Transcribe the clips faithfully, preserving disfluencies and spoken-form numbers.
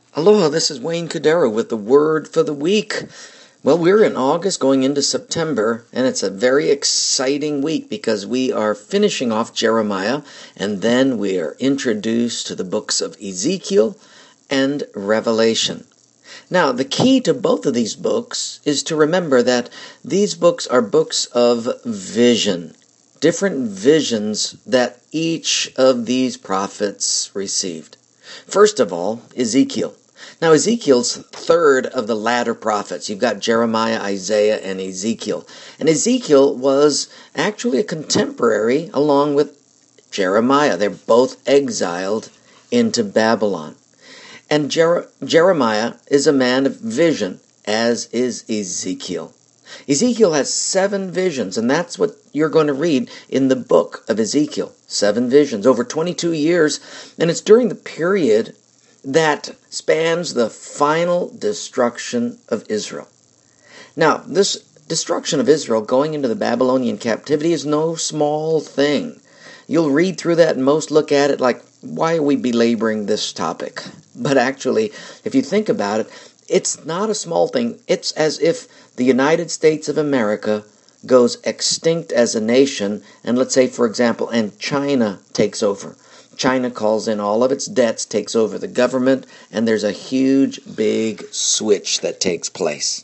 Aloha, this is Wayne Cordero with the Word for the Week. Well, we're in August going into September, and it's a very exciting week because we are finishing off Jeremiah, and then we are introduced to the books of Ezekiel and Revelation. Now, the key to both of these books is to remember that these books are books of vision, different visions that each of these prophets received. First of all, Ezekiel. Now, Ezekiel's third of the latter prophets. You've got Jeremiah, Isaiah, and Ezekiel. And Ezekiel was actually a contemporary along with Jeremiah. They're both exiled into Babylon. And Jer- Jeremiah is a man of vision, as is Ezekiel. Ezekiel has seven visions, and that's what you're going to read in the book of Ezekiel. Seven visions, over twenty-two years, and it's during the period that spans the final destruction of Israel. Now, this destruction of Israel going into the Babylonian captivity is no small thing. You'll read through that and most look at it like, why are we belaboring this topic? But actually, if you think about it, it's not a small thing. It's as if the United States of America goes extinct as a nation, and let's say, for example, and China takes over. China calls in all of its debts, takes over the government, and there's a huge, big switch that takes place.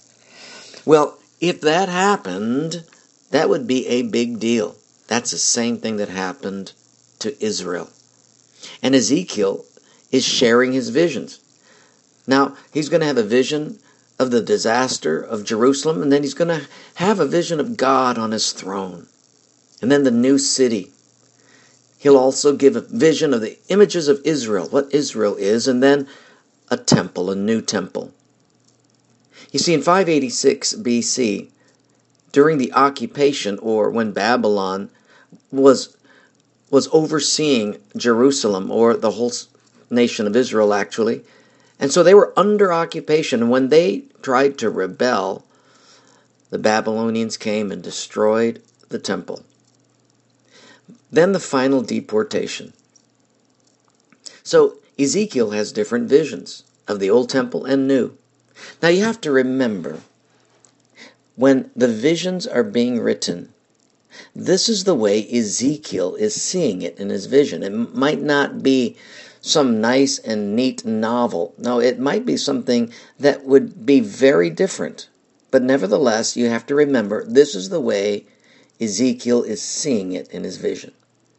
Well, if that happened, that would be a big deal. That's the same thing that happened to Israel. And Ezekiel is sharing his visions. Now, he's going to have a vision of the disaster of Jerusalem, and then he's going to have a vision of God on his throne, and then the new city. He'll also give a vision of the images of Israel, what Israel is, and then a temple, a new temple. You see, in five eighty-six B C, during the occupation, or when Babylon was, was overseeing Jerusalem, or the whole nation of Israel, actually, and so they were under occupation, and when they tried to rebel, the Babylonians came and destroyed the temple. Then the final deportation. So Ezekiel has different visions of the old temple and new. Now you have to remember, when the visions are being written, this is the way Ezekiel is seeing it in his vision. It might not be some nice and neat novel. No, it might be something that would be very different. But nevertheless, you have to remember, this is the way Ezekiel is seeing it in his vision.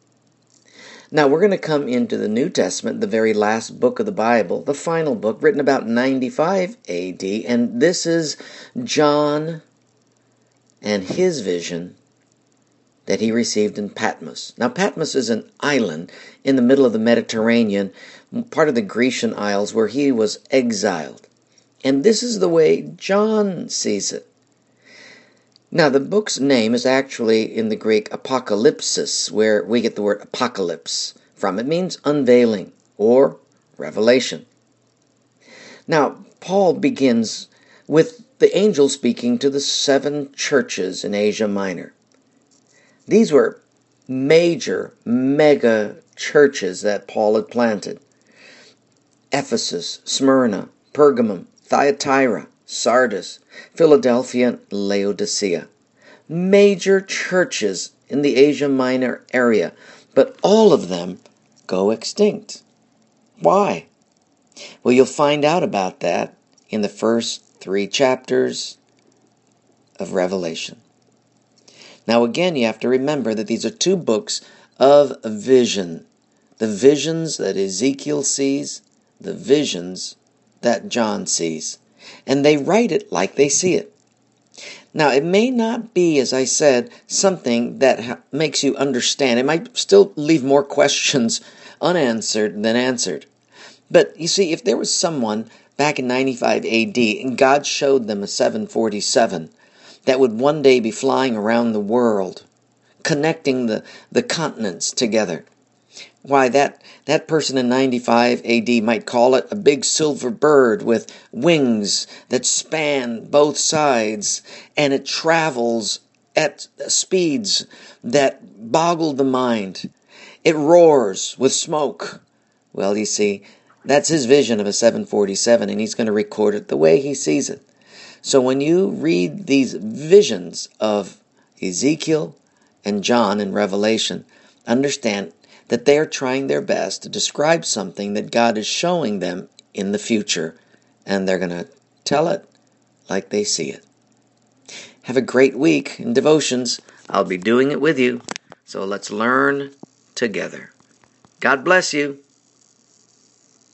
Now, we're going to come into the New Testament, the very last book of the Bible, the final book, written about ninety-five A D, and this is John and his vision that he received in Patmos. Now, Patmos is an island in the middle of the Mediterranean, part of the Grecian Isles, where he was exiled. And this is the way John sees it. Now, the book's name is actually in the Greek apocalypsis, where we get the word apocalypse from. It means unveiling or revelation. Now, Paul begins with the angel speaking to the seven churches in Asia Minor. These were major, mega churches that Paul had planted. Ephesus, Smyrna, Pergamum, Thyatira, Sardis, Philadelphia, and Laodicea. Major churches in the Asia Minor area, but all of them go extinct. Why? Well, you'll find out about that in the first three chapters of Revelation. Now again, you have to remember that these are two books of vision. The visions that Ezekiel sees, the visions that John sees. And they write it like they see it. Now, it may not be, as I said, something that ha- makes you understand. It might still leave more questions unanswered than answered. But you see, if there was someone back in ninety-five A D and God showed them a seven forty-seven that would one day be flying around the world, connecting the, the continents together, why, that, that person in ninety-five A D might call it a big silver bird with wings that span both sides, and it travels at speeds that boggle the mind. It roars with smoke. Well, you see, That's his vision of a seven forty-seven, and he's going to record it the way he sees it. So when you read these visions of Ezekiel and John in Revelation, understand that they are trying their best to describe something that God is showing them in the future, and they're going to tell it like they see it. Have a great week in devotions. I'll be doing it with you, so let's learn together. God bless you.